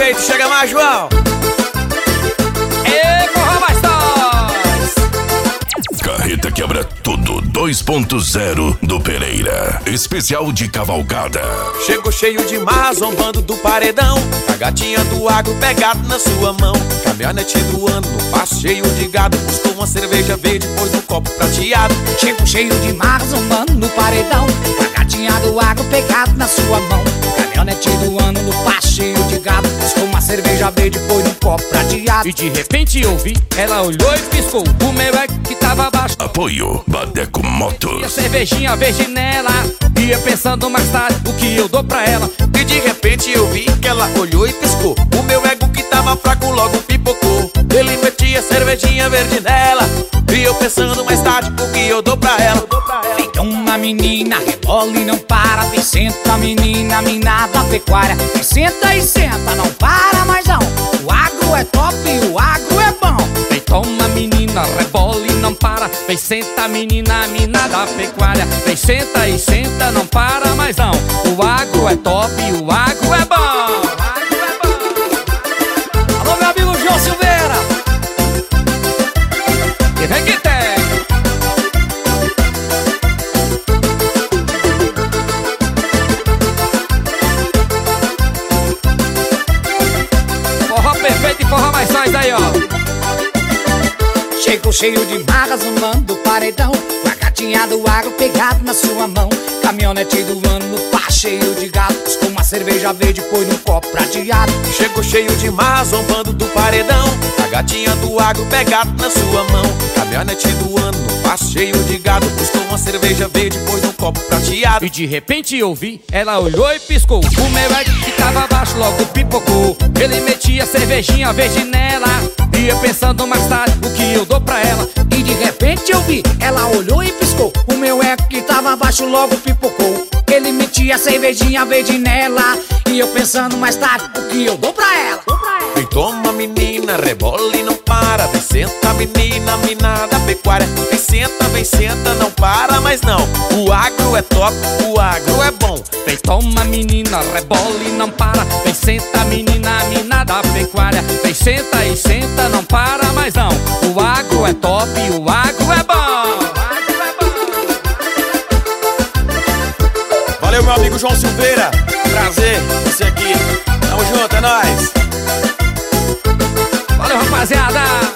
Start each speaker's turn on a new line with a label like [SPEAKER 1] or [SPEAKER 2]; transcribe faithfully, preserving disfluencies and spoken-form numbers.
[SPEAKER 1] perfeito, chega mais, João.
[SPEAKER 2] E forró mais dois.
[SPEAKER 3] Carreta quebra tudo dois ponto zero do Pereira. Especial de cavalgada.
[SPEAKER 1] Chegou cheio de marra, zombando do paredão. A gatinha do agro pegado na sua mão. Caminhonete do ano, no passo cheio de gado. Buscou uma cerveja verde, depois no copo prateado.
[SPEAKER 4] Chegou cheio de marra, zombando no paredão. A gatinha do agro pegado na sua mão. Caminhonete do ano, no passo cheio de gado. Buscou uma cerveja verde, depois no copo prateado.
[SPEAKER 2] E de repente eu vi, ela olhou e piscou. O meu é que tava abaixo.
[SPEAKER 3] Apoio Badeco
[SPEAKER 2] E a
[SPEAKER 3] Motos.
[SPEAKER 2] cervejinha verde nela. Ia pensando mais tarde o que eu dou pra ela.
[SPEAKER 1] E de repente eu vi que ela olhou e piscou. O meu ego que tava fraco logo pipocou. Ele metia cervejinha verde nela. E eu pensando mais tarde o que eu dou pra ela.
[SPEAKER 4] Feita uma menina, rebola e não para. Vem senta menina, minada pecuária. Vem senta e senta, não para mais não. O agro é top e o agro é bom.
[SPEAKER 2] Vem toma menina, rebola e não para. Vem senta menina, mina da pecuária. Vem senta e senta, não para mais não. O agro é top e o agro é bom.
[SPEAKER 4] Alô, meu amigo João Silveira.
[SPEAKER 2] E vem que tem. Forró perfeito e forró mais dois aí, ó.
[SPEAKER 4] Chegou cheio de marras, zombando do paredão. Com a gatinha do agro pegado na sua mão. Caminhonete do ano, no pá cheio de gado. Buscou uma cerveja verde, põe num copo prateado.
[SPEAKER 1] Chegou cheio de marra, zombando do paredão. A gatinha do agro pegado na sua mão. Caminhonete do ano, no passo cheio de gado. Buscou uma cerveja verde, pôs num copo prateado.
[SPEAKER 2] E de repente eu vi, ela olhou e piscou. O meu é que tava abaixo logo pipocou. Ele metia cervejinha verde nela. Ia pensando mais tarde o que eu dou pra ela.
[SPEAKER 4] E de repente eu vi, ela olhou e piscou. O meu eco que tava abaixo logo pipocou. Ele metia cervejinha verde nela. E eu pensando mais tarde o que eu dou pra ela.
[SPEAKER 1] Vem toma menina, rebola e não para. Vem senta menina, mina da pecuária. Vem senta, vem senta, não para mais não. O agro é top, o agro é bom.
[SPEAKER 2] Vem toma menina, rebola e não para. Vem senta menina, mina da pecuária. Vem senta e senta, não para mais não. O agro é top e o agro é bom.
[SPEAKER 1] Valeu, meu amigo João Silveira. Prazer, você aqui. Tamo junto, é nóis.
[SPEAKER 2] Valeu, rapaziada.